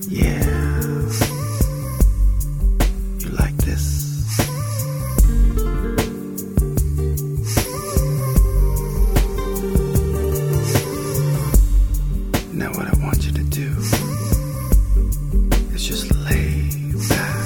Yeah. You like this? Now what I want you to do is just lay back